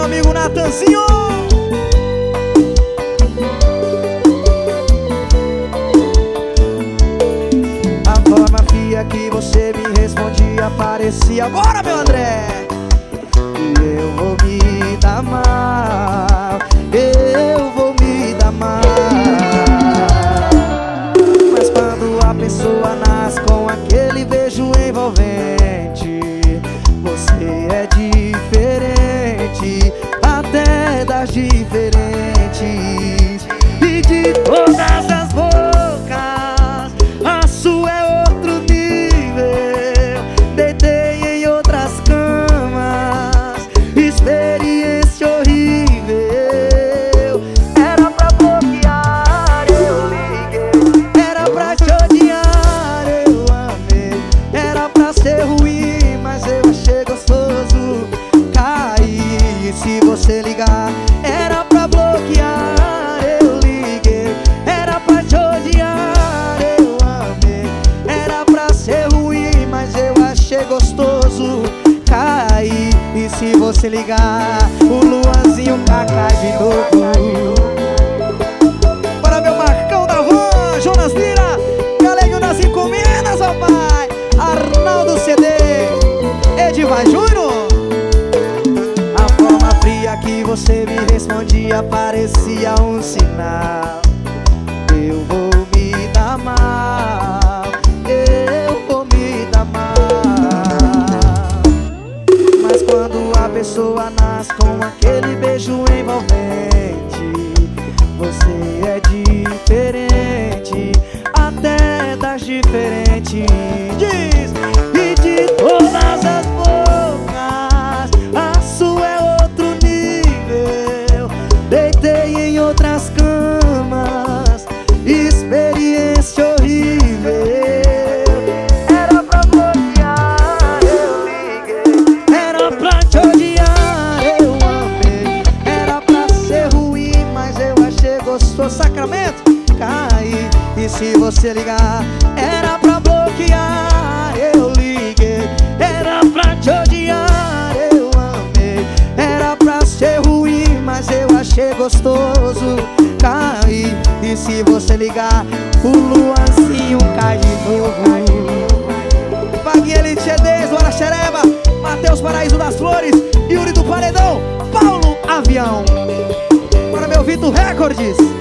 meu amigo Natanzinho. A forma fria que você me respondia parecia. Bora, meu André! E eu vou me dar mal, eu vou me dar mal. Mas quando a pessoa nasce com aquele beijo envolvente, você é diferente, até das diferentes. E de todas as bocas, a sua é outro nível. Deitei em outras camas, experiência horrível. Era pra bloquear, eu liguei. Era pra te odiar, eu amei. Era pra ser ruim, mas eu achei gostoso. Caí, e se você ligar, era pra bloquear, eu liguei. Era pra te odiar, eu amei. Era pra ser ruim, mas eu achei gostoso. Caí, e se você ligar, o Luanzinho Cacá de novo. Para meu Marcão da Van, Jonas Lira, Galego das Encomendas, ó pai, Arnaldo CD, Edivar Júnior. A forma fria que você me respondia parecia um sinal. Eu vou me dar mal, eu vou me dar mal. Mas quando a pessoa nasce com aquele beijo envolvente, você é diferente, até das diferentes. Diz! E de todas as bocas, a sua é outro nível. Deitei em outras camas, experiência horrível. Era pra bloquear, eu liguei. Era pra te odiar, eu amei. Era pra ser ruim, mas eu achei gostoso. Sacramento, caí, e se você ligar, era pra bloquear, eu liguei. Era pra te odiar, eu amei. Era pra ser ruim, mas eu achei gostoso. Caí, e se você ligar, o Luanzinho cai de novo. Paguinha Elite CDs, Bora Xereba, Matheus Paraíso das Flores, Yuri do Paredão, Paulo Avião. Para meu Vitor Records.